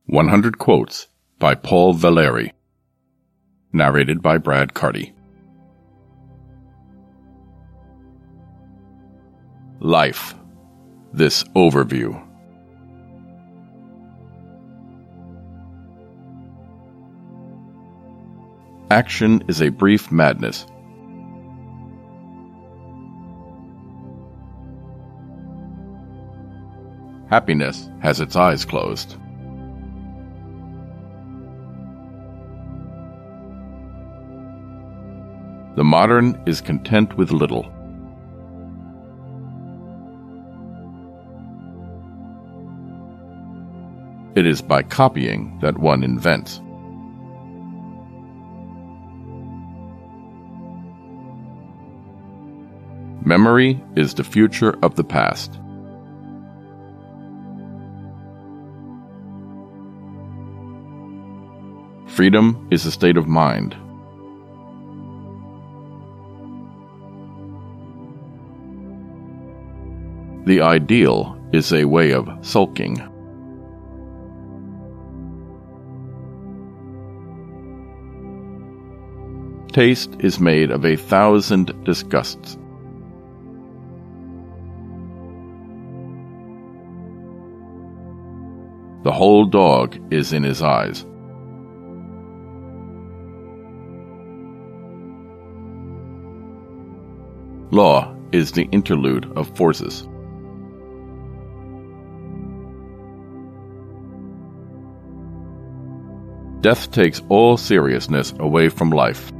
100 Quotes by Paul Valéry. Narrated by Brad Carty. Life. This overview. Action is a brief madness. Happiness has its eyes closed. The modern is content with little. It is by copying that one invents. Memory is the future of the past. Freedom is a state of mind. The ideal is a way of sulking. Taste is made of 1,000 disgusts. The whole dog is in his eyes. Law is the interlude of forces. Death takes all seriousness away from life.